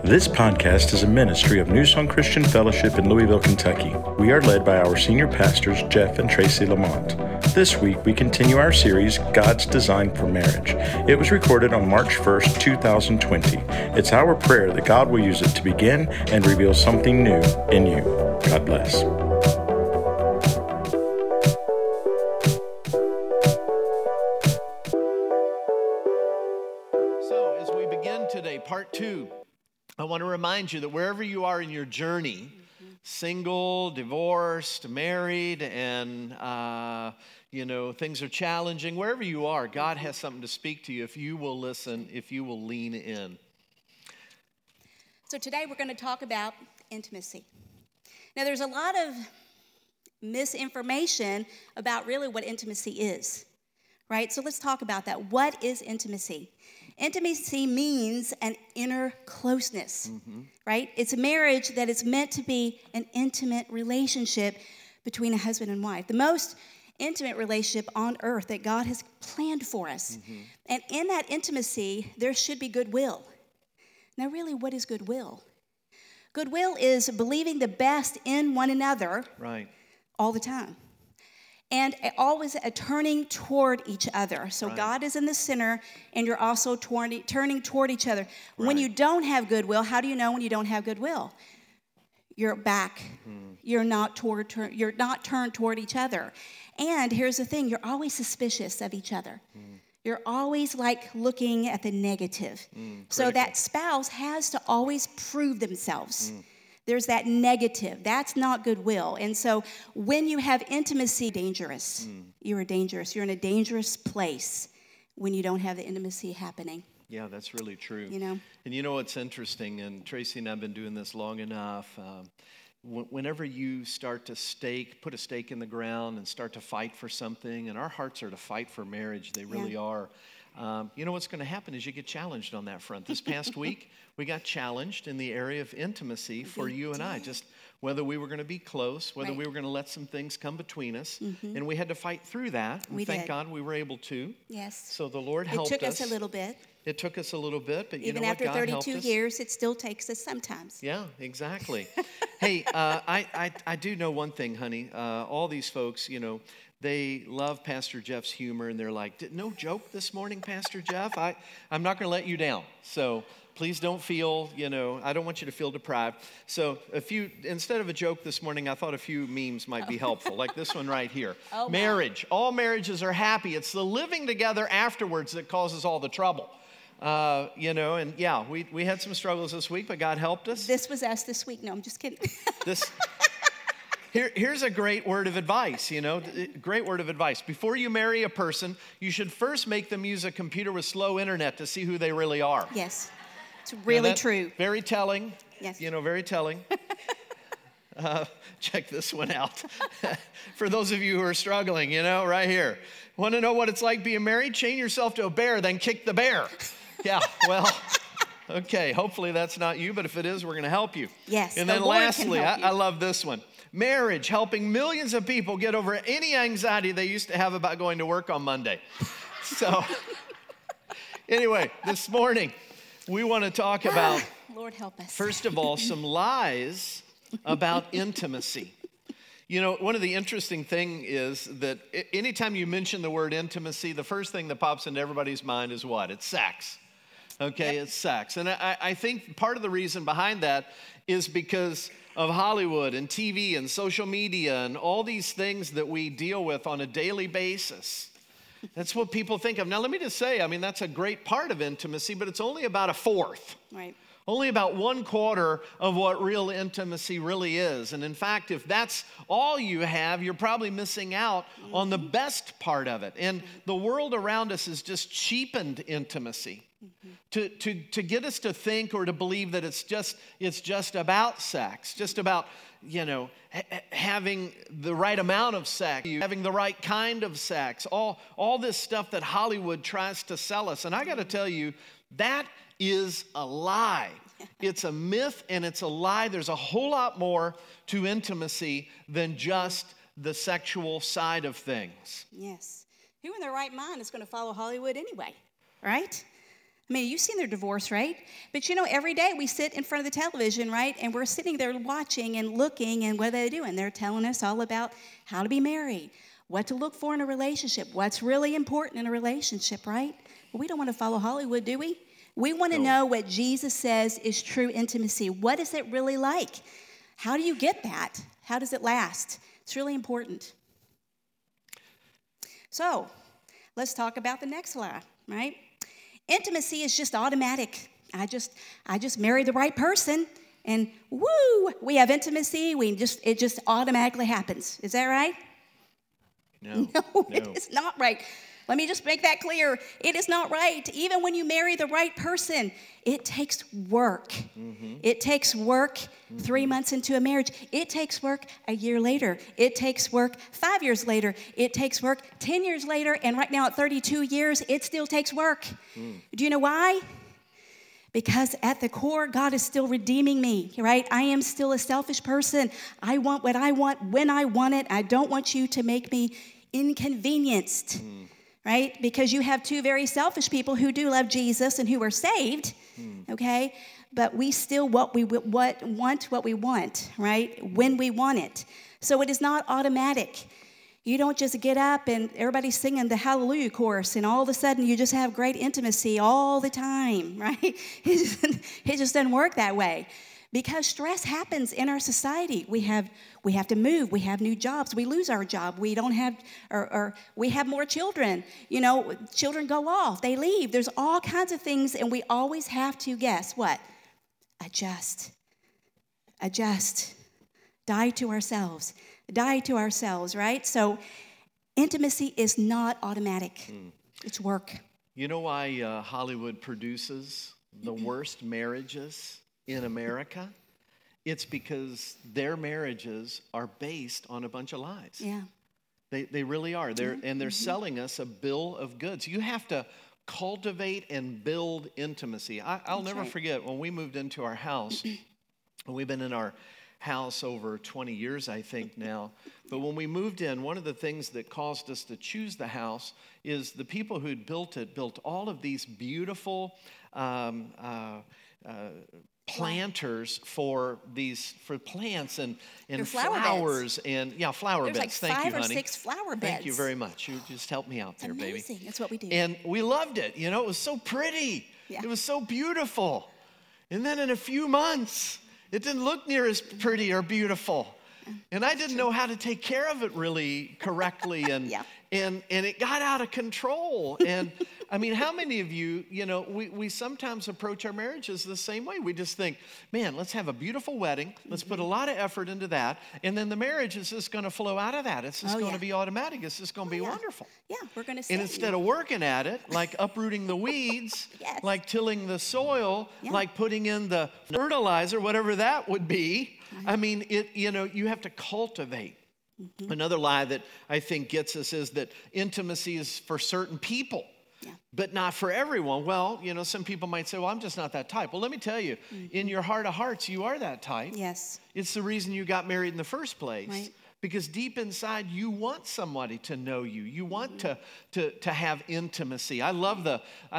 This podcast is a ministry of New Song Christian Fellowship in Louisville, Kentucky. We are led by our senior pastors, Jeff and Tracy Lamont. This week, we continue our series, God's Design for Marriage. It was recorded on March 1st, 2020. It's our prayer that God will use it to begin and reveal something new in you. God bless. So, as we begin today, part 2, I want to remind you that wherever you are in your journey, single, divorced, married, and, things are challenging, wherever you are, God has something to speak to you if you will listen, if you will lean in. So today we're going to talk about intimacy. Now, there's a lot of misinformation about really what intimacy is, right? So let's talk about that. What is intimacy? Intimacy means an inner closeness, right? It's a marriage that is meant to be an intimate relationship between a husband and wife, the most intimate relationship on earth that God has planned for us. And in that intimacy, there should be goodwill. Now, really, what is goodwill? Goodwill is believing the best in one another all the time. And always turning toward each other. So God is in the center, and you're also turning toward each other. When you don't have goodwill, how do you know when you don't have goodwill? You're back. You're not turned toward each other. And here's the thing: you're always suspicious of each other. You're always looking at the negative. So that spouse has to always prove themselves. There's that negative. That's not goodwill. And so when you have intimacy, dangerous. You're dangerous. You're in a dangerous place when you don't have the intimacy happening. Yeah, that's really true. And you know what's interesting, and Tracy and I have been doing this long enough, whenever you start to put a stake in the ground and start to fight for something, and our hearts are to fight for marriage, they really are. What's going to happen is you get challenged on that front. This past week, we got challenged in the area of intimacy for you and I, just whether we were going to be close, whether we were going to let some things come between us, and we had to fight through that. And thank God we were able to. Yes. So the Lord helped us. It took us a little bit. It took us a little bit, but even after 32 years, it still takes us sometimes. Yeah, exactly. Hey, I do know one thing, honey. All these folks, they love Pastor Jeff's humor, and they're like, no joke this morning, Pastor Jeff? I'm not going to let you down. So please don't feel, I don't want you to feel deprived. So instead of a joke this morning, I thought a few memes might be helpful, like this one right here. Marriage. All marriages are happy. It's the living together afterwards that causes all the trouble. We had some struggles this week, but God helped us. This was us this week. No, I'm just kidding. Here's a great word of advice, great word of advice. Before you marry a person, you should first make them use a computer with slow internet to see who they really are. Yes, it's really true. Very telling. Yes. Very telling. Check this one out. For those of you who are struggling, right here. Want to know what it's like being married? Chain yourself to a bear, then kick the bear. Yeah, well, okay, hopefully that's not you, but if it is, we're going to help you. Yes, and then lastly, I love this one. Marriage, helping millions of people get over any anxiety they used to have about going to work on Monday. So, anyway, this morning, we want to talk about, Lord help us. First of all, some lies about intimacy. One of the interesting things is that anytime you mention the word intimacy, the first thing that pops into everybody's mind is what? It's sex. Okay, It's sex. And I think part of the reason behind that is because of Hollywood and TV and social media and all these things that we deal with on a daily basis. That's what people think of. Now, let me just say, that's a great part of intimacy, but it's only about a fourth. Right. Only about 1/4 of what real intimacy really is. And in fact, if that's all you have, you're probably missing out on the best part of it. And the world around us has just cheapened intimacy to get us to think or to believe that it's just about sex, just about, having the right amount of sex, having the right kind of sex, all this stuff that Hollywood tries to sell us. And I got to tell you, that is a lie. It's a myth and it's a lie. There's a whole lot more to intimacy than just the sexual side of things. Yes. Who in their right mind is going to follow Hollywood anyway, right? I mean, you've seen their divorce, right? But every day we sit in front of the television, right? And we're sitting there watching and looking, and what are they doing? They're telling us all about how to be married, what to look for in a relationship, what's really important in a relationship, right? Well, we don't want to follow Hollywood, do we? We want to know what Jesus says is true intimacy. What is it really like? How do you get that? How does it last? It's really important. So, let's talk about the next lie, right? Intimacy is just automatic. I just married the right person, and woo, we have intimacy. It just automatically happens. Is that right? No, it is not right. Let me just make that clear. It is not right. Even when you marry the right person, it takes work. Mm-hmm. It takes work 3 months into a marriage. It takes work a year later. It takes work 5 years later. It takes work 10 years later. And right now at 32 years, it still takes work. Do you know why? Because at the core, God is still redeeming me, right? I am still a selfish person. I want what I want when I want it. I don't want you to make me inconvenienced. Right? Because you have two very selfish people who do love Jesus and who are saved, okay? But we still want what we want, right? When we want it. So it is not automatic. You don't just get up and everybody's singing the Hallelujah chorus and all of a sudden you just have great intimacy all the time, right? It just doesn't work that way. Because stress happens in our society. We have to move. We have new jobs. We lose our job. We don't have, or we have more children. Children go off. They leave. There's all kinds of things, and we always have to, guess what? Adjust. Die to ourselves, right? So intimacy is not automatic. It's work. You know why Hollywood produces the worst marriages in America? It's because their marriages are based on a bunch of lies. Yeah. They really are. They're selling us a bill of goods. You have to cultivate and build intimacy. I'll never forget when we moved into our house. We've been in our house over 20 years, I think now. But when we moved in, one of the things that caused us to choose the house is the people who'd built it built all of these beautiful planters for plants and flowers and flower beds. Like Thank you, honey. 5 or 6 flower beds. Thank you very much. You just helped me out there, amazing. baby. That's what we do. And we loved it. It was so pretty. Yeah. It was so beautiful. And then in a few months, it didn't look near as pretty or beautiful. And I didn't know how to take care of it really correctly. And and it got out of control. And I mean, how many of you, we sometimes approach our marriages the same way. We just think, man, let's have a beautiful wedding. Let's put a lot of effort into that. And then the marriage is just going to flow out of that. It's just going to be automatic. It's just going to be wonderful. Yeah, we're going to see. And instead of working at it, like uprooting the weeds, like tilling the soil, like putting in the fertilizer, whatever that would be, I mean, you have to cultivate. Another lie that I think gets us is that intimacy is for certain people, but not for everyone. Well, some people might say, well, I'm just not that type. Well, let me tell you, in your heart of hearts, you are that type. Yes. It's the reason you got married in the first place. Right. Because deep inside, you want somebody to know you. You want to have intimacy. I love the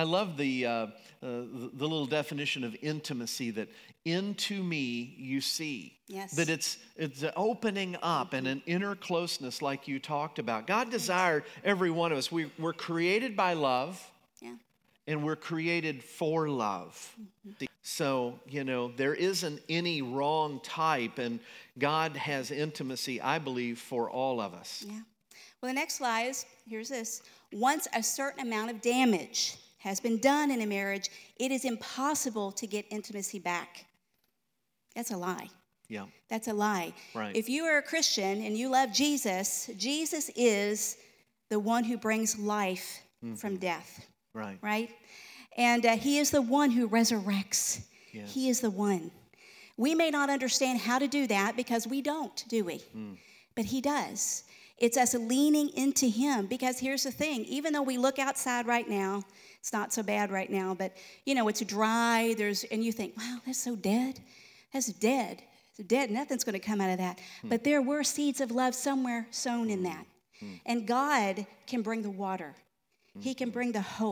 little definition of intimacy, that into me you see. Yes. That it's an opening up and an inner closeness, like you talked about. God desired every one of us. We're created by love. Yeah. And we're created for love. So, there isn't any wrong type, and God has intimacy, I believe, for all of us. Yeah. Well, the next lie is, here's this. Once a certain amount of damage has been done in a marriage, it is impossible to get intimacy back. That's a lie. Yeah. That's a lie. Right. If you are a Christian and you love Jesus, Jesus is the one who brings life from death. Right. Right? And he is the one who resurrects. Yes. He is the one. We may not understand how to do that because we don't, do we? But he does. It's us leaning into him, because here's the thing. Even though we look outside right now, it's not so bad right now, but, it's dry. And you think, wow, that's so dead. That's dead. It's dead. Nothing's going to come out of that. But there were seeds of love somewhere sown in that. And God can bring the water. He can bring the hope.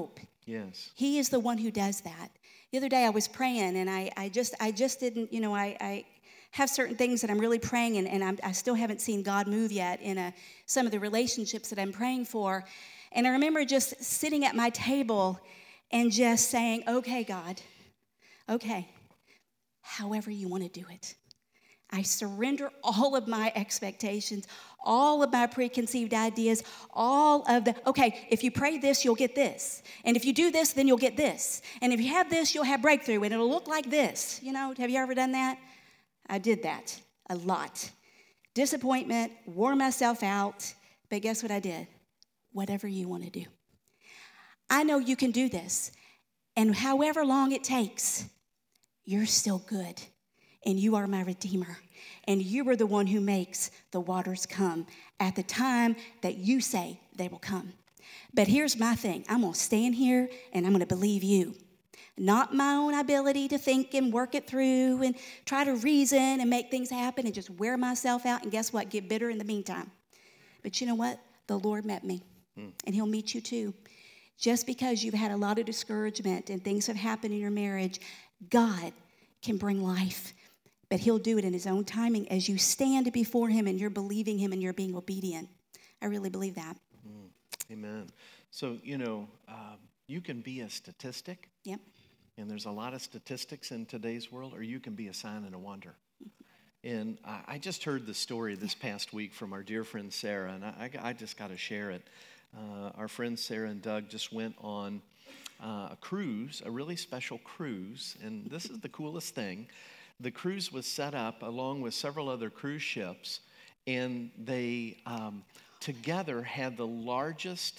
Yes. He is the one who does that. The other day I was praying, and I just didn't, I have certain things that I'm really praying, and I still haven't seen God move yet in some of the relationships that I'm praying for. And I remember just sitting at my table and just saying, okay, God, okay, however you want to do it. I surrender all of my expectations, all of my preconceived ideas, okay, if you pray this, you'll get this. And if you do this, then you'll get this. And if you have this, you'll have breakthrough, and it'll look like this. Have you ever done that? I did that a lot. Disappointment, wore myself out, but guess what I did? Whatever you want to do. I know you can do this, and however long it takes, you're still good. And you are my Redeemer. And you are the one who makes the waters come at the time that you say they will come. But here's my thing. I'm going to stand here and I'm going to believe you. Not my own ability to think and work it through and try to reason and make things happen and just wear myself out and guess what? Get bitter in the meantime. But you know what? The Lord met me. And he'll meet you too. Just because you've had a lot of discouragement and things have happened in your marriage, God can bring life. But he'll do it in his own timing as you stand before him and you're believing him and you're being obedient. I really believe that. Amen. So, you can be a statistic. Yep. And there's a lot of statistics in today's world, or you can be a sign and a wonder. And I just heard the story this past week from our dear friend Sarah, and I just got to share it. Our friends Sarah and Doug just went on a cruise, a really special cruise, and this is the coolest thing. The cruise was set up along with several other cruise ships, and they together had the largest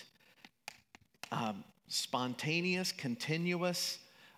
spontaneous, continuous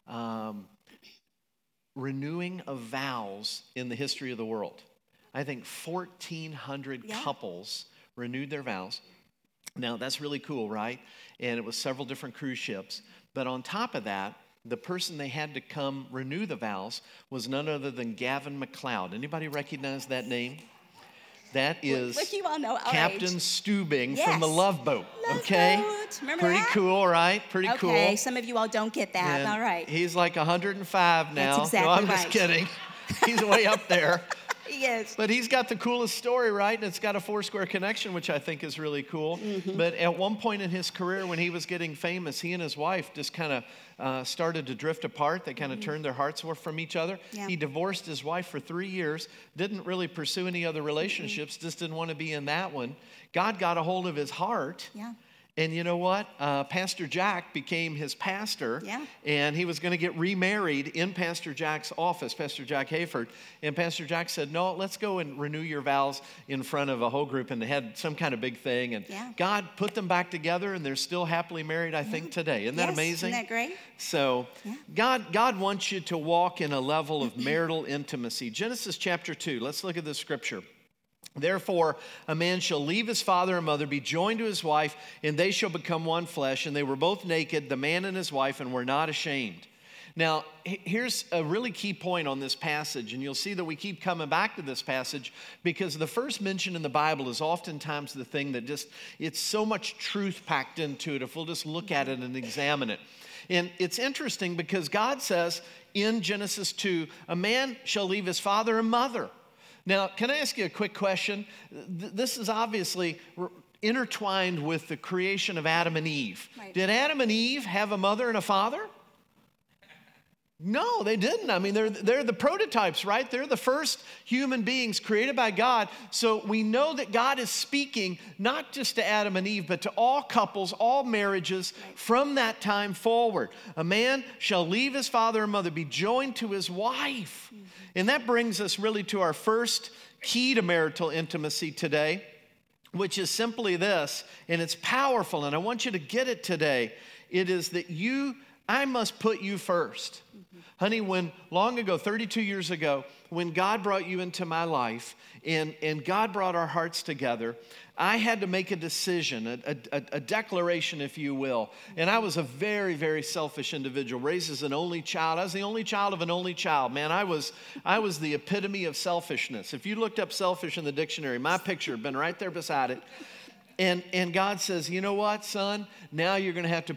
renewing of vows in the history of the world. I think 1,400 couples renewed their vows. Now, that's really cool, right? And it was several different cruise ships. But on top of that, the person they had to come renew the vows was none other than Gavin MacLeod. Anybody recognize that name? That is Look, you all know Captain Stubing from the Love Boat. Okay? Remember Pretty that? cool, right? Pretty cool. Okay, some of you all don't get that. And all right. He's like 105 now. That's exactly no, I'm right. just kidding. He's way up there. Yes. But he's got the coolest story, right? And it's got a Foursquare connection, which I think is really cool. Mm-hmm. But at one point in his career, when he was getting famous, he and his wife just kind of started to drift apart. They kind of turned their hearts from each other. Yeah. He divorced his wife for 3 years, didn't really pursue any other relationships, just didn't want to be in that one. God got a hold of his heart. Yeah. And you know what? Pastor Jack became his pastor, and he was going to get remarried in Pastor Jack's office, Pastor Jack Hayford. And Pastor Jack said, no, let's go and renew your vows in front of a whole group. And they had some kind of big thing. And God put them back together, and they're still happily married, I think, today. Isn't that amazing? Isn't that great? So God wants you to walk in a level of marital intimacy. Genesis chapter 2, let's look at this scripture. Therefore, a man shall leave his father and mother, be joined to his wife, and they shall become one flesh. And they were both naked, the man and his wife, and were not ashamed. Now, here's a really key point on this passage, and you'll see that we keep coming back to this passage because the first mention in the Bible is oftentimes the thing that it's so much truth packed into it if we'll just look at it and examine it. And it's interesting because God says in Genesis 2, a man shall leave his father and mother. Now, can I ask you a quick question? This is obviously intertwined with the creation of Adam and Eve. Right. Did Adam and Eve have a mother and a father? No, they didn't. I mean, they're the prototypes, right? They're the first human beings created by God. So we know that God is speaking not just to Adam and Eve, but to all couples, all marriages from that time forward. A man shall leave his father and mother, be joined to his wife. Mm-hmm. And that brings us really to our first key to marital intimacy today, which is simply this, and it's powerful, and I want you to get it today. It is that I must put you first. Mm-hmm. Honey, when long ago, 32 years ago, when God brought you into my life and God brought our hearts together, I had to make a decision, a declaration, if you will. And I was a very, very selfish individual, raised as an only child. I was the only child of an only child. Man, I was the epitome of selfishness. If you looked up selfish in the dictionary, my picture had been right there beside it. And God says, you know what, son? Now you're going to have to put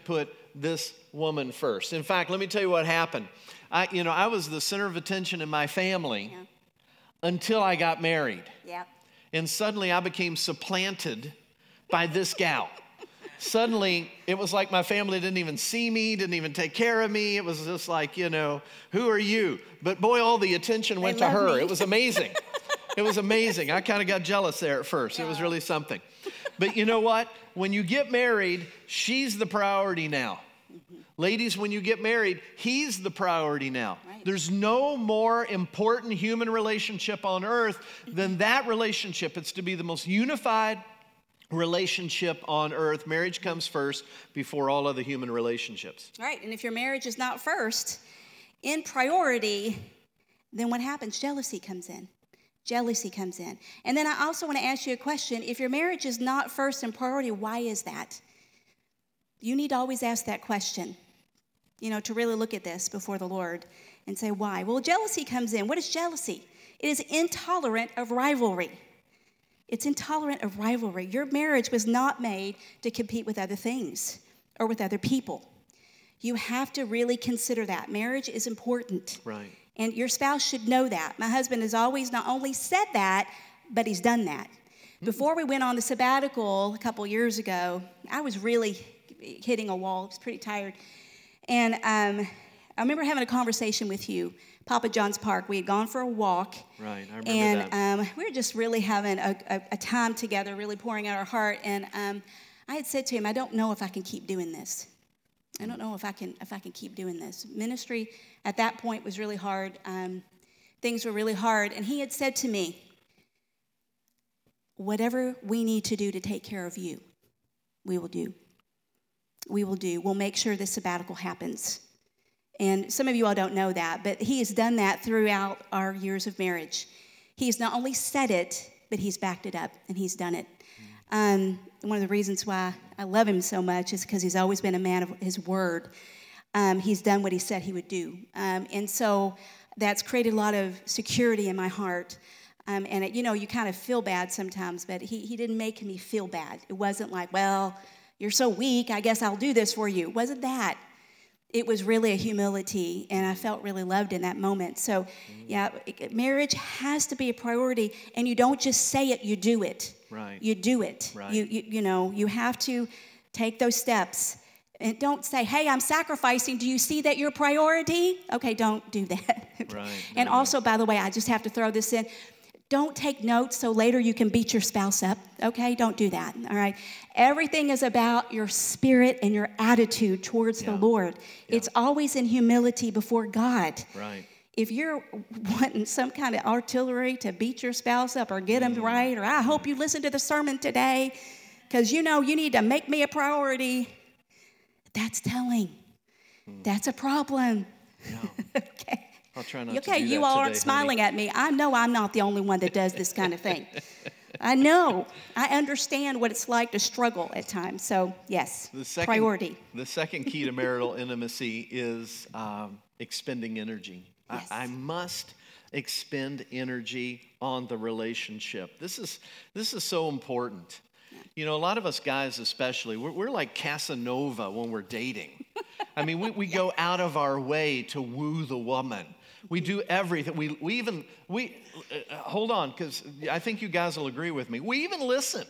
this woman first. In fact, let me tell you what happened. I was the center of attention in my family until I got married. Yeah. And suddenly I became supplanted by this gal. Suddenly, it was like my family didn't even see me, didn't even take care of me. It was just like, who are you? But boy, all the attention went to her. Me. It was amazing. It was amazing. I kind of got jealous there at first. Yeah. It was really something. But you know what? When you get married, she's the priority now. Mm-hmm. Ladies, when you get married, he's the priority now. Right. There's no more important human relationship on earth than that relationship. It's to be the most unified relationship on earth. Marriage comes first before all other human relationships. Right, and if your marriage is not first in priority, then what happens? Jealousy comes in. Jealousy comes in. And then I also want to ask you a question. If your marriage is not first in priority, why is that? You need to always ask that question, to really look at this before the Lord and say, why? Well, jealousy comes in. What is jealousy? It is intolerant of rivalry. It's intolerant of rivalry. Your marriage was not made to compete with other things or with other people. You have to really consider that. Marriage is important. Right. And your spouse should know that. My husband has always not only said that, but he's done that. Before we went on the sabbatical a couple years ago, I was really hitting a wall. I was pretty tired. And I remember having a conversation with you, Papa John's Park. We had gone for a walk. Right, I remember that. And we were just really having a time together, really pouring out our heart. And I had said to him, I don't know if I can keep doing this. I don't know if I can keep doing this. Ministry at that point was really hard. Things were really hard. And he had said to me, whatever we need to do to take care of you, we will do. We will do. We'll make sure this sabbatical happens. And some of you all don't know that, but he has done that throughout our years of marriage. He's not only said it, but he's backed it up, and he's done it. One of the reasons why I love him so much is because he's always been a man of his word. He's done what he said he would do. And so that's created a lot of security in my heart. And you kind of feel bad sometimes, but he didn't make me feel bad. It wasn't like, well, you're so weak, I guess I'll do this for you. It wasn't that. It was really a humility, and I felt really loved in that moment. So, marriage has to be a priority, and you don't just say it, you do it. Right. You do it. Right. You have to take those steps. And don't say, hey, I'm sacrificing. Do you see that you're a priority? Okay, don't do that. Right. And also, by the way, I just have to throw this in. Don't take notes so later you can beat your spouse up, okay? Don't do that, all right? Everything is about your spirit and your attitude towards the Lord. Yeah. It's always in humility before God. Right. If you're wanting some kind of artillery to beat your spouse up or get them right, or I hope you listen to the sermon today because you need to make me a priority, that's telling. That's a problem. No. Okay. I'll try not to do that you all aren't smiling at me. I know I'm not the only one that does this kind of thing. I know. I understand what it's like to struggle at times. So, yes, priority. The second key to marital intimacy is expending energy. Yes. I must expend energy on the relationship. This is so important. A lot of us guys especially, we're like Casanova when we're dating. I mean, we go out of our way to woo the woman. We do everything. We hold on, because I think you guys will agree with me. We even listen.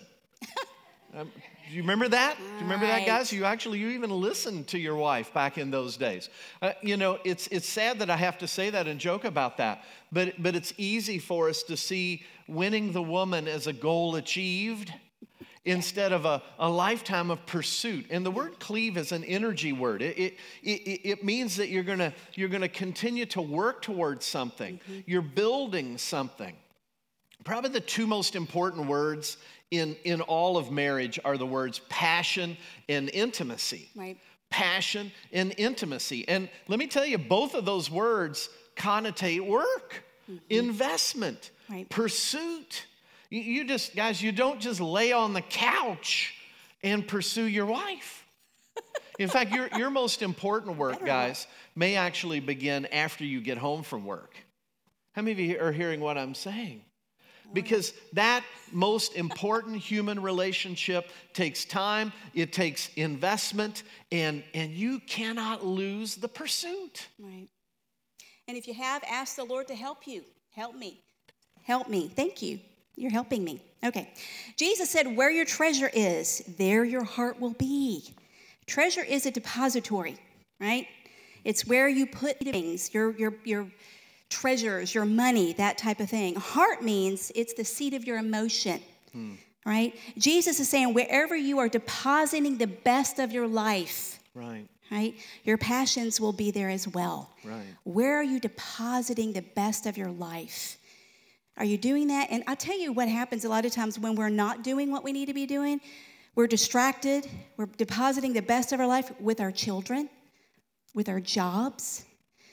Do you remember that? Do you remember that, guys? You even listened to your wife back in those days. It's sad that I have to say that and joke about that, but it's easy for us to see winning the woman as a goal achieved instead of a lifetime of pursuit. And the word cleave is an energy word. It means that you're gonna continue to work towards something. Mm-hmm. You're building something. Probably the two most important words in all of marriage are the words passion and intimacy. Right. Passion and intimacy. And let me tell you, both of those words connotate work, investment, pursuit. You just, guys, you don't just lay on the couch and pursue your wife. In fact, your most important work, guys, may actually begin after you get home from work. How many of you are hearing what I'm saying? because that most important human relationship takes time, it takes investment, and you cannot lose the pursuit. Right. And if you have, ask the Lord to help you. Help me. Help me. Thank you. You're helping me. Okay. Jesus said, where your treasure is, there your heart will be. Treasure is a depository, right? It's where you put things, your treasures, your money, that type of thing. Heart means it's the seat of your emotion, right? Jesus is saying wherever you are depositing the best of your life, right? Your passions will be there as well. Right. Where are you depositing the best of your life? Are you doing that? And I'll tell you what happens a lot of times when we're not doing what we need to be doing. We're distracted. We're depositing the best of our life with our children, with our jobs,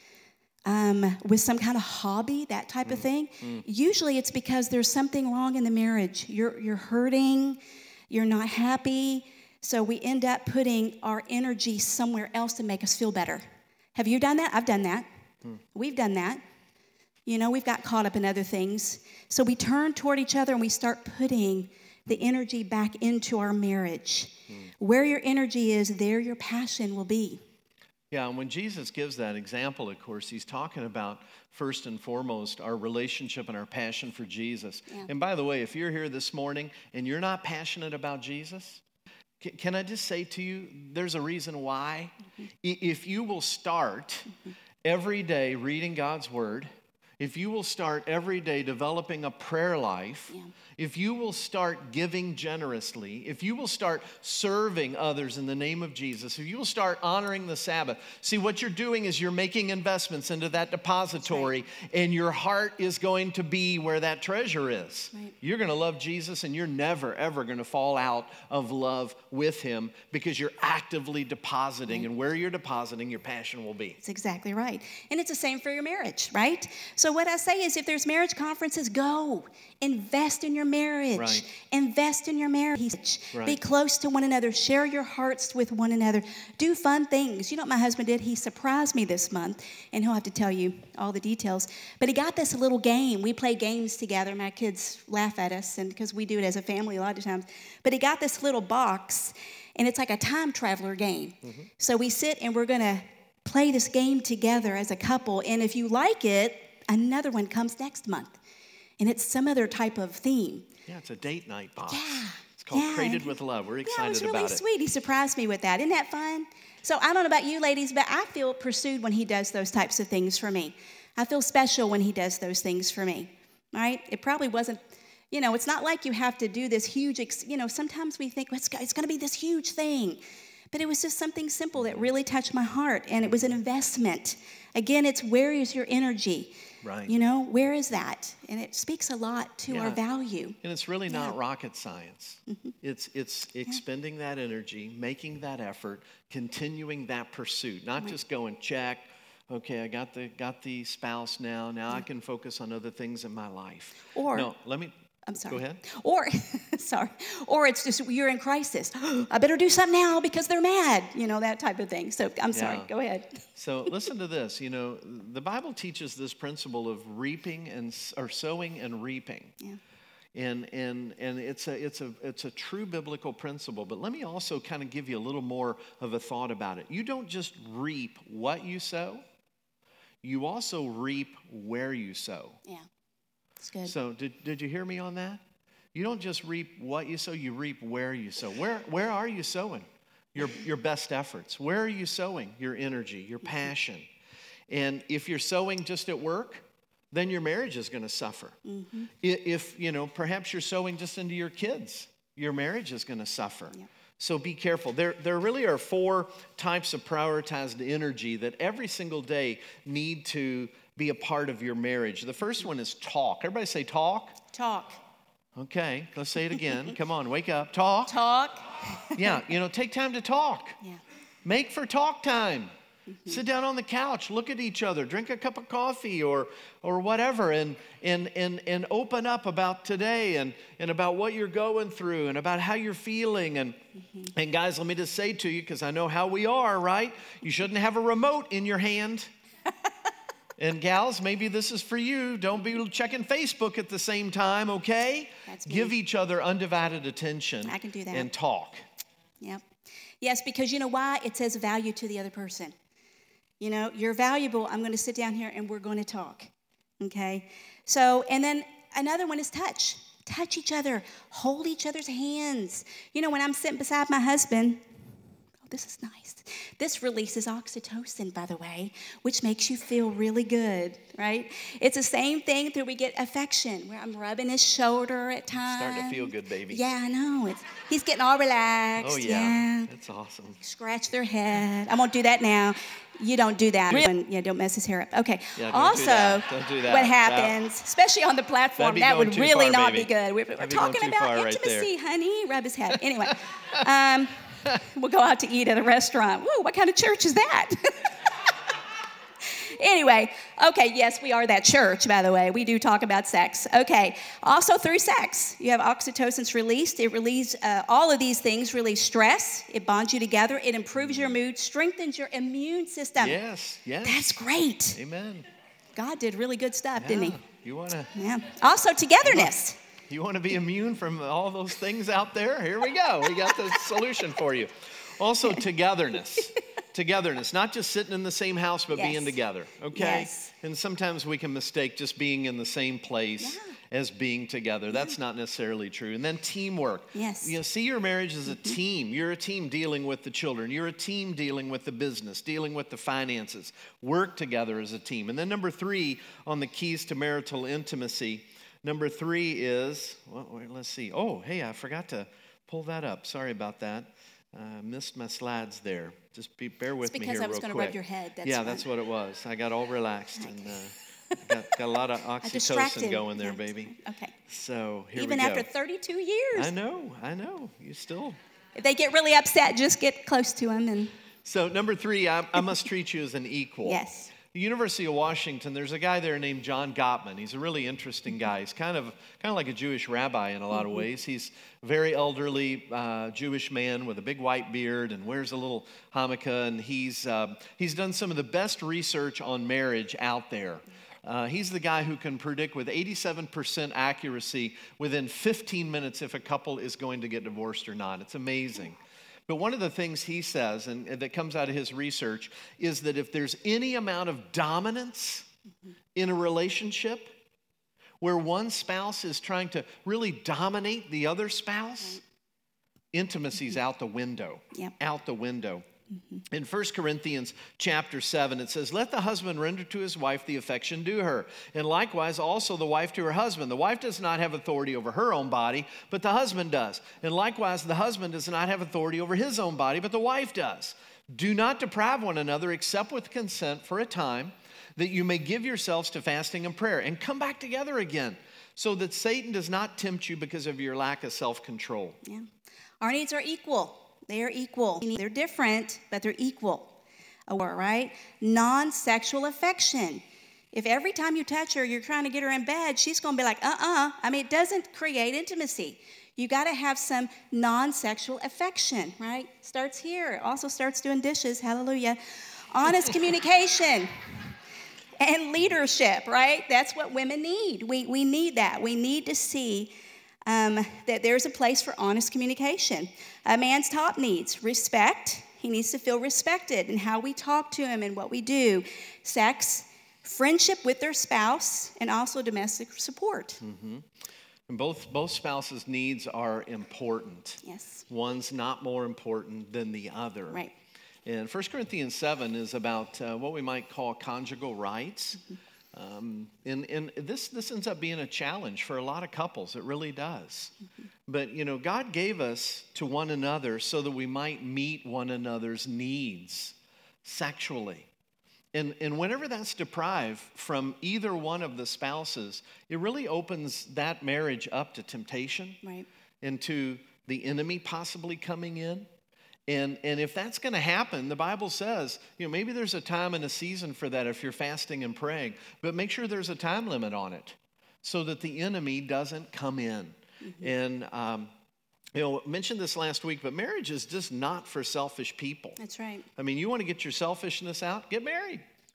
with some kind of hobby, that type of thing. Usually it's because there's something wrong in the marriage. You're hurting. You're not happy. So we end up putting our energy somewhere else to make us feel better. Have you done that? I've done that. We've done that. You know, we've got caught up in other things. So we turn toward each other and we start putting the energy back into our marriage. Where your energy is, there your passion will be. Yeah, and when Jesus gives that example, of course, he's talking about first and foremost our relationship and our passion for Jesus. Yeah. And by the way, if you're here this morning and you're not passionate about Jesus, can I just say to you, there's a reason why. If you will start every day reading God's Word, if you will start every day developing a prayer life, if you will start giving generously, if you will start serving others in the name of Jesus, if you will start honoring the Sabbath, see what you're doing is you're making investments into that depository, and your heart is going to be where that treasure is. Right. You're going to love Jesus, and you're never, ever going to fall out of love with him because you're actively depositing, and where you're depositing, your passion will be. That's exactly right. And it's the same for your marriage, right? So what I say is if there's marriage conferences, go. Invest in your marriage. Right. Invest in your marriage. Right. Be close to one another. Share your hearts with one another. Do fun things. You know what my husband did? He surprised me this month, and he'll have to tell you all the details. But he got this little game. We play games together. My kids laugh at us, and because we do it as a family a lot of times. But he got this little box, and it's like a time traveler game. So we sit, and we're going to play this game together as a couple. And if you like it, another one comes next month. And it's some other type of theme. Yeah, it's a date night box. Yeah. It's called Created with Love. We're excited it was really about it. sweet. He surprised me with that. Isn't that fun? So I don't know about you ladies, but I feel pursued when he does those types of things for me. I feel special when he does those things for me. All right? It probably wasn't, you know, it's not like you have to do this huge, sometimes we think it's going to be this huge thing. But it was just something simple that really touched my heart, and it was an investment. Again, it's where is your energy? Right. You know, where is that? And it speaks a lot to our value. And it's really not rocket science. It's expending that energy, making that effort, continuing that pursuit, not just going, check, okay, I got the spouse now. Now I can focus on other things in my life. I'm sorry. Go ahead. Or it's just you're in crisis. I better do something now because they're mad, that type of thing. So I'm sorry. Go ahead. So listen to this. The Bible teaches this principle of sowing and reaping. Yeah. And it's a true biblical principle. But let me also kind of give you a little more of a thought about it. You don't just reap what you sow. You also reap where you sow. Yeah. That's good. So did you hear me on that? You don't just reap what you sow, you reap where you sow. Where are you sowing your best efforts? Where are you sowing your energy, your passion? And if you're sowing just at work, then your marriage is going to suffer. Mm-hmm. If perhaps you're sowing just into your kids, your marriage is going to suffer. Yeah. So be careful. There really are 4 types of prioritized energy that every single day need to be a part of your marriage. The first one is talk. Everybody say talk. Talk. Okay, let's say it again. Come on, wake up. Talk. Talk. Yeah, take time to talk. Yeah. Make for talk time. Mm-hmm. Sit down on the couch, look at each other, drink a cup of coffee or whatever, and open up about today and about what you're going through and about how you're feeling. And guys, let me just say to you, because I know how we are, right? You shouldn't have a remote in your hand. And gals, maybe this is for you. Don't be checking Facebook at the same time, okay? That's me. Give each other undivided attention. I can do that. And talk. Yep. Yes, because you know why? It says value to the other person. You know, you're valuable. I'm going to sit down here and we're going to talk. Okay? So, and then another one is touch. Touch each other. Hold each other's hands. You know, when I'm sitting beside my husband, oh, this is nice. This releases oxytocin, by the way, which makes you feel really good, right? It's the same thing that we get affection, where I'm rubbing his shoulder at times. Starting to feel good, baby. Yeah, I know. He's getting all relaxed. Oh, yeah. That's awesome. Scratch their head. I won't do that now. You don't do that. Yeah, don't mess his hair up. Okay. Yeah, also, don't do that. What happens, especially on the platform, that would really far, not baby. be good. We're talking about intimacy, honey. Rub his head. Anyway, we'll go out to eat at a restaurant. Woo, what kind of church is that? Anyway, okay, yes, we are that church, by the way. We do talk about sex. Okay, also through sex, you have oxytocin's released. It releases, all of these things release stress. It bonds you together. It improves your mood, strengthens your immune system. Yes. That's great. Amen. God did really good stuff, didn't he? You want to? Yeah. Also, togetherness. You want to be immune from all those things out there? Here we go. We got the solution for you. Also, togetherness. Togetherness, not just sitting in the same house, but being together, okay? Yes. And sometimes we can mistake just being in the same place as being together. That's not necessarily true. And then teamwork. Yes. You know, see your marriage as a team. You're a team dealing with the children. You're a team dealing with the business, dealing with the finances. Work together as a team. And then number 3 on the keys to marital intimacy. Number 3 is, well, let's see. Oh, hey, I forgot to pull that up. Sorry about that. Missed my slides there. Just bear with me here real quick. Because I was going to rub your head. That's what it was. I got all relaxed and got a lot of oxytocin going there, baby. Okay. So here we go. Even after 32 years. I know. You still. If they get really upset, just get close to them. And So number 3, I must treat you as an equal. yes. The University of Washington, there's a guy there named John Gottman. He's a really interesting guy. He's kind of like a Jewish rabbi in a lot of ways. He's a very elderly Jewish man with a big white beard and wears a little yarmulke. And he's done some of the best research on marriage out there. He's the guy who can predict with 87% accuracy within 15 minutes if a couple is going to get divorced or not. It's amazing. But one of the things he says, and that comes out of his research, is that if there's any amount of dominance in a relationship where one spouse is trying to really dominate the other spouse, intimacy's out the window. Yep. Out the window. In 1 Corinthians chapter 7, it says, "Let the husband render to his wife the affection due her, and likewise also the wife to her husband. The wife does not have authority over her own body, but the husband does. And likewise the husband does not have authority over his own body, but the wife does. Do not deprive one another except with consent for a time, that you may give yourselves to fasting and prayer, and come back together again, so that Satan does not tempt you because of your lack of self-control." Yeah. Our needs are equal. They are equal. They're different, but they're equal. Right? Non-sexual affection. If every time you touch her, you're trying to get her in bed, she's going to be like, I mean, it doesn't create intimacy. You got to have some non-sexual affection, right? Starts here. It also starts doing dishes. Hallelujah. Honest communication and leadership, right? That's what women need. We need that. We need to see that there's a place for honest communication. A man's top needs: respect. He needs to feel respected in how we talk to him and what we do. Sex, friendship with their spouse, and also domestic support. Mm-hmm. And both spouses' needs are important. Yes. One's not more important than the other. Right. And 1 Corinthians 7 is about what we might call conjugal rights. And this ends up being a challenge for a lot of couples. It really does. But, God gave us to one another so that we might meet one another's needs sexually. And whenever that's deprived from either one of the spouses, it really opens that marriage up to temptation, right, and to the enemy possibly coming in. And if that's going to happen, the Bible says, maybe there's a time and a season for that if you're fasting and praying, but make sure there's a time limit on it so that the enemy doesn't come in. And, mentioned this last week, but marriage is just not for selfish people. That's right. I mean, you want to get your selfishness out, get married.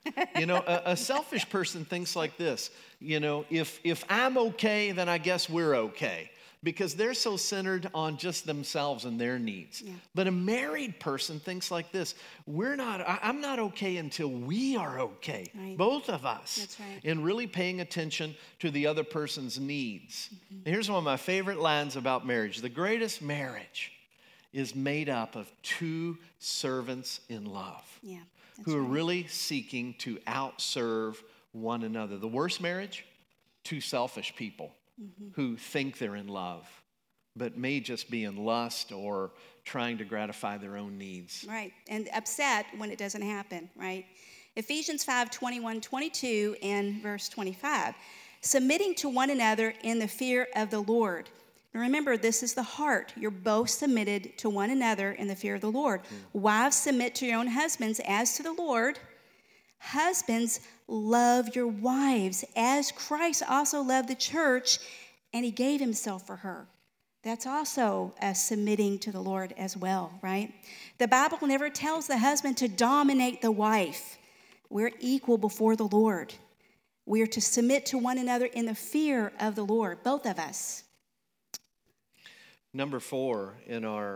You know, a selfish person thinks like this. You know, if I'm okay, then I guess we're okay. Because they're so centered on just themselves and their needs. Yeah. But a married person thinks like this. I'm not okay until we are okay. Right. Both of us. That's right. And really paying attention to the other person's needs. Mm-hmm. Here's one of my favorite lines about marriage. The greatest marriage is made up of two servants in love. Yeah, who are really seeking to outserve one another. The worst marriage? Two selfish people. Mm-hmm. Who think they're in love, but may just be in lust or trying to gratify their own needs. Right, and upset when it doesn't happen, right? Ephesians 5:21-22 and verse 25. Submitting to one another in the fear of the Lord. Now remember, this is the heart. You're both submitted to one another in the fear of the Lord. Wives, submit to your own husbands as to the Lord. Husbands, love your wives as Christ also loved the church, and he gave himself for her. That's also submitting to the Lord as well, right? The Bible never tells the husband to dominate the wife. We're equal before the Lord. We're to submit to one another in the fear of the Lord, both of us. Number 4 in our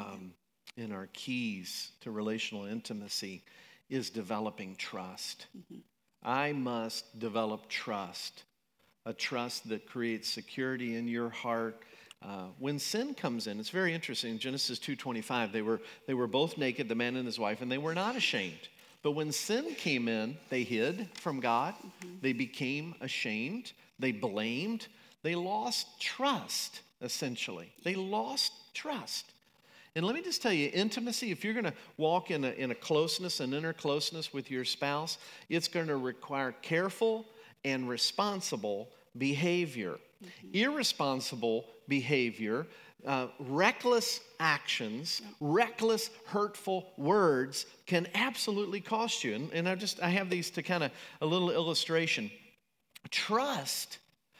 keys to relational intimacy is developing trust. Mm-hmm. I must develop trust, a trust that creates security in your heart. When sin comes in, it's very interesting. In Genesis 2:25, they were both naked, the man and his wife, and they were not ashamed. But when sin came in, they hid from God. Mm-hmm. They became ashamed. They blamed. They lost trust, essentially. They lost trust. And let me just tell you, intimacy, if you're going to walk in a closeness, an inner closeness with your spouse, it's going to require careful and responsible behavior. Mm-hmm. Irresponsible behavior, reckless actions, reckless, hurtful words can absolutely cost you. And I have these to kind of a little illustration. Trust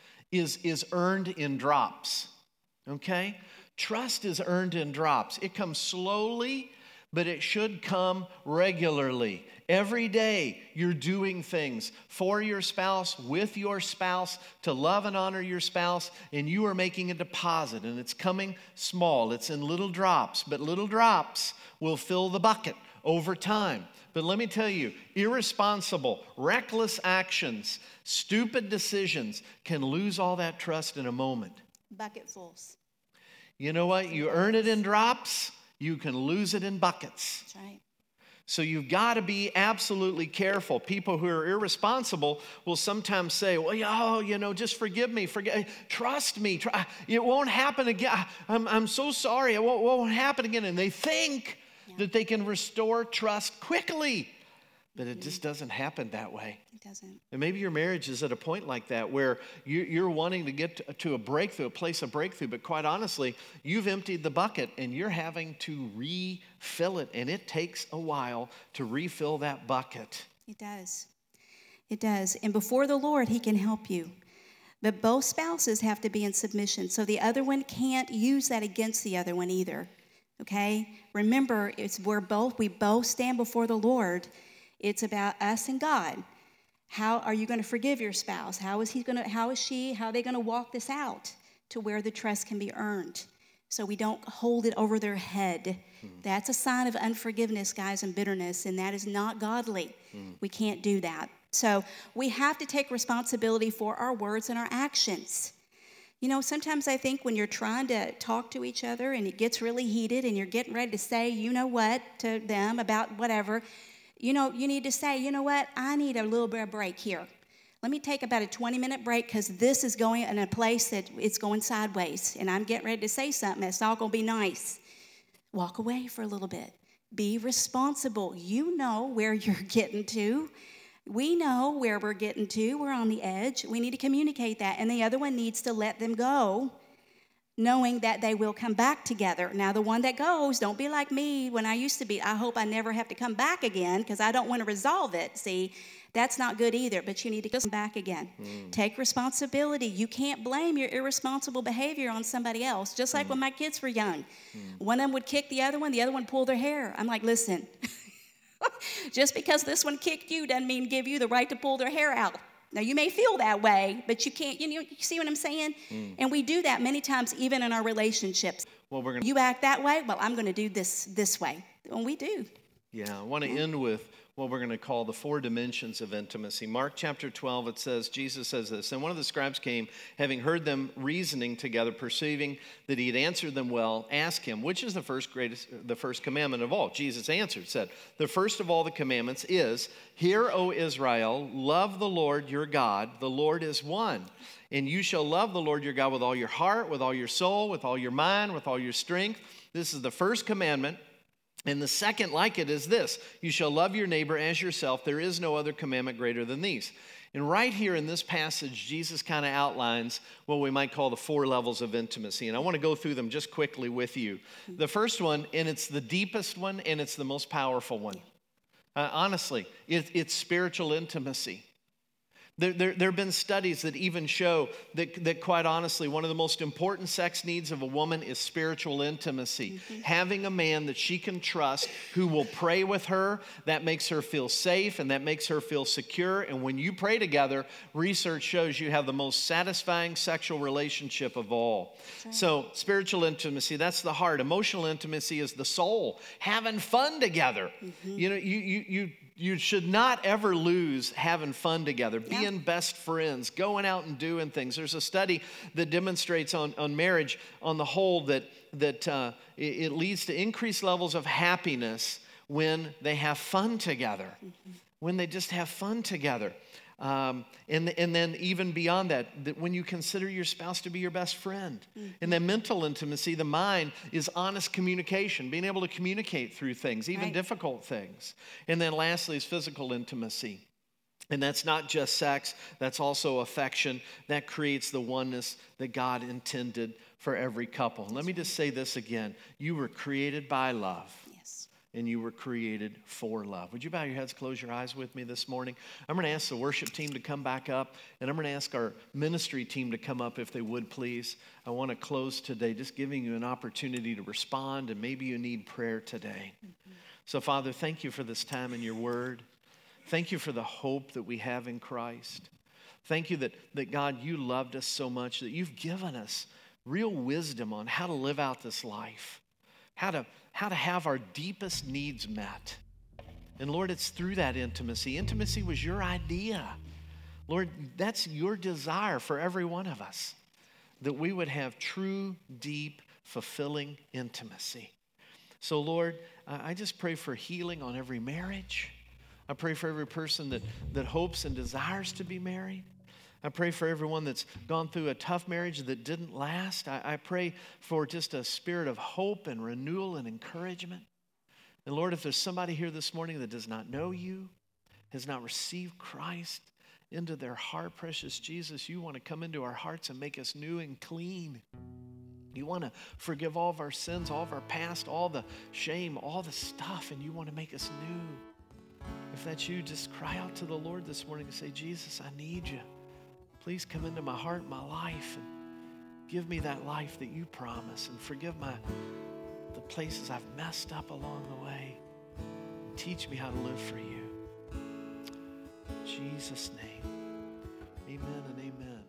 is earned in drops, okay? Trust is earned in drops. It comes slowly, but it should come regularly. Every day, you're doing things for your spouse, with your spouse, to love and honor your spouse, and you are making a deposit, and it's coming small. It's in little drops, but little drops will fill the bucket over time. But let me tell you, irresponsible, reckless actions, stupid decisions can lose all that trust in a moment. Bucketfuls. You know what? You earn it in drops, you can lose it in buckets. That's right. So you've got to be absolutely careful. People who are irresponsible will sometimes say, well, just forgive me. Trust me. It won't happen again. I'm so sorry. It won't happen again. And they think that they can restore trust quickly. But it just doesn't happen that way. It doesn't. And maybe your marriage is at a point like that where you're wanting to get to a breakthrough, a place of breakthrough, but quite honestly, you've emptied the bucket and you're having to refill it, and it takes a while to refill that bucket. It does. It does. And before the Lord, he can help you. But both spouses have to be in submission, so the other one can't use that against the other one either. Okay? Remember, we both stand before the Lord. It's about us and God. How are you going to forgive your spouse? How are they going to walk this out to where the trust can be earned? So we don't hold it over their head. That's a sign of unforgiveness, guys, and bitterness, and that is not godly. We can't do that. So we have to take responsibility for our words and our actions. You know, sometimes I think when you're trying to talk to each other and it gets really heated and you're getting ready to say, you know what, to them about whatever, you need to say, you know what, I need a little bit of break here. Let me take about a 20-minute break because this is going in a place that it's going sideways, and I'm getting ready to say something that's not going to be nice. Walk away for a little bit. Be responsible. You know where you're getting to. We know where we're getting to. We're on the edge. We need to communicate that, and the other one needs to let them go, knowing that they will come back together. Now, the one that goes, don't be like me when I used to be. I hope I never have to come back again because I don't want to resolve it. See, that's not good either, but you need to come back again. Take responsibility. You can't blame your irresponsible behavior on somebody else. Just like when my kids were young. One of them would kick the other one pull their hair. I'm like, listen, Just because this one kicked you doesn't mean give you the right to pull their hair out. Now, you may feel that way, but you can't, you see what I'm saying? And we do that many times, even in our relationships. Well, you act that way, well, I'm going to do this way. And we do. Yeah, I want to end with what we're going to call the 4 dimensions of intimacy. Mark chapter 12, it says, Jesus says this, and one of the scribes came, having heard them reasoning together, perceiving that he had answered them well, asked him, which is the first commandment of all? Jesus answered, said, the first of all the commandments is, hear, O Israel, love the Lord your God, the Lord is one. And you shall love the Lord your God with all your heart, with all your soul, with all your mind, with all your strength. This is the first commandment. And the second like it is this, you shall love your neighbor as yourself. There is no other commandment greater than these. And right here in this passage, Jesus kind of outlines what we might call the 4 levels of intimacy. And I want to go through them just quickly with you. The first one, and it's the deepest one, and it's the most powerful one. Honestly, it's spiritual intimacy. There have been studies that even show that quite honestly, one of the most important sex needs of a woman is spiritual intimacy. Having a man that she can trust who will pray with her, that makes her feel safe and that makes her feel secure. And when you pray together, research shows you have the most satisfying sexual relationship of all. Right. So spiritual intimacy, that's the heart. Emotional intimacy is the soul. Having fun together. You know, you should not ever lose having fun together, being best friends, going out and doing things. There's a study that demonstrates on marriage on the whole that it leads to increased levels of happiness when they have fun together, when they just have fun together. And then even beyond that when you consider your spouse to be your best friend. And then mental intimacy, the mind, is honest communication, being able to communicate through things, even difficult things. And then lastly is physical intimacy. And that's not just sex, that's also affection. That creates the oneness that God intended for every couple. Let me just say this again. You were created by love. And you were created for love. Would you bow your heads, close your eyes with me this morning? I'm going to ask the worship team to come back up, and I'm going to ask our ministry team to come up if they would, please. I want to close today just giving you an opportunity to respond, and maybe you need prayer today. So, Father, thank you for this time in your word. Thank you for the hope that we have in Christ. Thank you that God, you loved us so much that you've given us real wisdom on how to live out this life, how to have our deepest needs met. And Lord, it's through that intimacy. Intimacy was your idea. Lord, that's your desire for every one of us, that we would have true, deep, fulfilling intimacy. So Lord, I just pray for healing on every marriage. I pray for every person that hopes and desires to be married. I pray for everyone that's gone through a tough marriage that didn't last. I pray for just a spirit of hope and renewal and encouragement. And Lord, if there's somebody here this morning that does not know you, has not received Christ into their heart, precious Jesus, you want to come into our hearts and make us new and clean. You want to forgive all of our sins, all of our past, all the shame, all the stuff, and you want to make us new. If that's you, just cry out to the Lord this morning and say, Jesus, I need you. Please come into my heart, my life, and give me that life that you promise, and forgive the places I've messed up along the way. And teach me how to live for you. In Jesus' name, amen and amen.